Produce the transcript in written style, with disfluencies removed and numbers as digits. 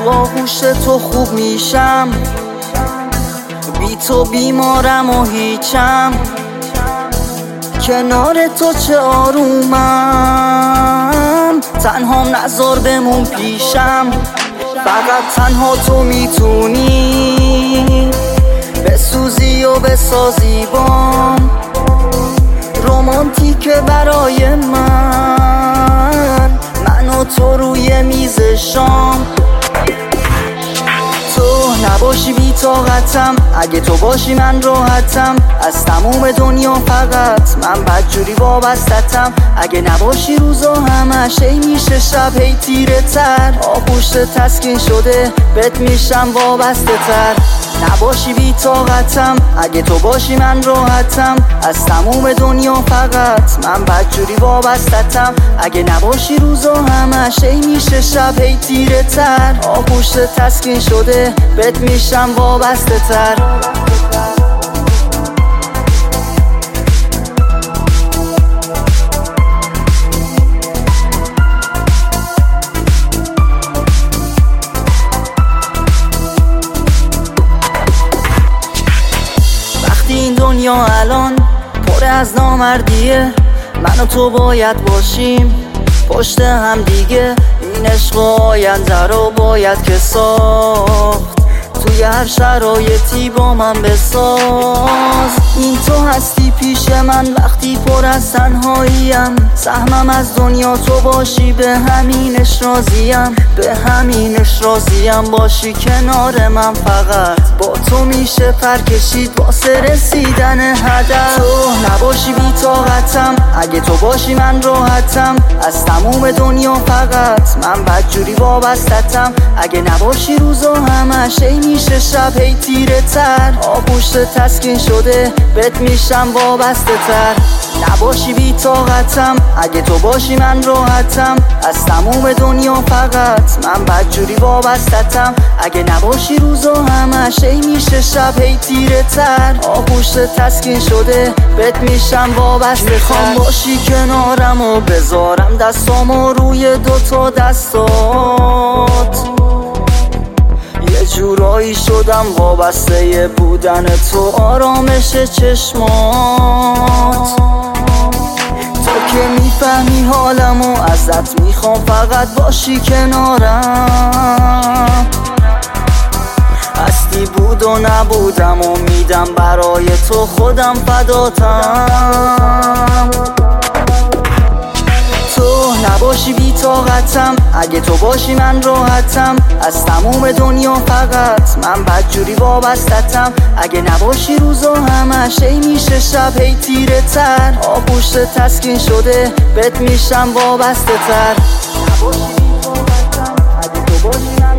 تو آغوش تو خوب میشم، بی تو بیمارم و هیچم. کنار تو چه آرومم، تنهام نذار بمون پیشم. فقط تنها تو میتونی بسوزی و بسازی بام، رومانتیک برای من و تو روی میز شام. تو نباشی بی طاقتم، اگه تو باشی من راحتم. از تموم دنیا فقط من بدجوری وابستتم. اگه نباشی روزا همش هی میشه شب هی تیره تر. آغوشت تسکین شده بهت میشم وابسته تر. نباشی بی طاقتم، اگه تو باشی من راحتم. از تموم دنیا فقط من بدجوری وابستتم. اگه نباشی روزا همش هی میشه شب هی تیره تر. آغوشت تسکین شده بهت میشم وابسته تر. این دنیا الان پر از نامردیه، من و تو باید باشیم پشت هم دیگه. این عشق و آینده رو باید که ساخت، توی هر شرایطی با من بساز. این تو هستی پیش من وقتی پر از تنهاییم. سهمم از دنیا تو باشی به همینش راضیم، به همینش راضیم. باشی کنار من فقط با تو میشه پر کشید واسه رسیدن هدف. تو نباشی بی طاقتم، اگه تو باشی من راحتم. از تموم دنیا فقط من بدجوری وابستتم. اگه نباشی روزا همش هی میشه شب هی تیره تر. آغوشت تسکین شده بهت میشم وابسته تر. نباشی بی طاقتم، اگه تو باشی من راحتم. از تموم دنیا فقط من بدجوری وابستتم. اگه نباشی روزا همش هی میشه شب هی تیره تر. آغوشت تسکین شده بهت میشم وابسته تر. میخوام باشی کنارم و بذارم دستامو روی دوتا دستات. یه جورایی شدم وابسته بودن تو، آرامش چشمات. تو که میفهمی حالمو، ازت میخوام فقط باشی کنارم. هستی بود و نبودم و میدم برای تو خودم فداتم. تو نباشی بی طاقتم، اگه تو باشی من راحتم. از تموم دنیا فقط من بدجوری وابستتم. اگه نباشی روزا همش هی میشه شب هی تیره تر. آغوشت تسکین شده بهت میشم وابسته تر. نباشی بی طاقتم، اگه تو باشی من